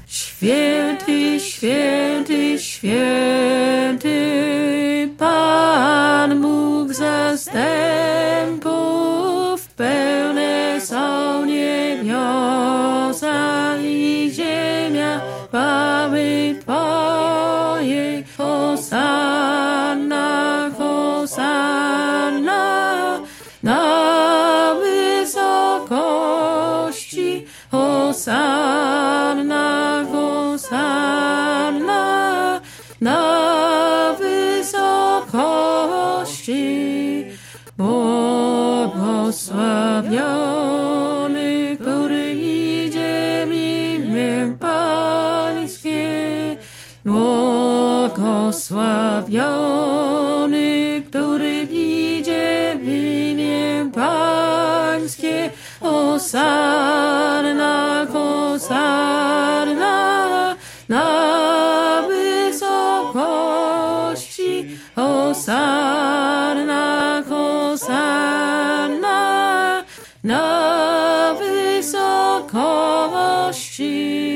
Święty, święty, święty, Pan Bóg zastępów, pełne są niebiosa i ziemia chwały Twojej. Hosanna, hosanna, na wysokości. Hosanna, hosanna, na wysokości. Błogosławiony, który idzie w imię Pańskie. Błogosławiony, który idzie w imię Pańskie. Hosanna, hosanna, na wysokości. Hosanna, hosanna, na wysokości.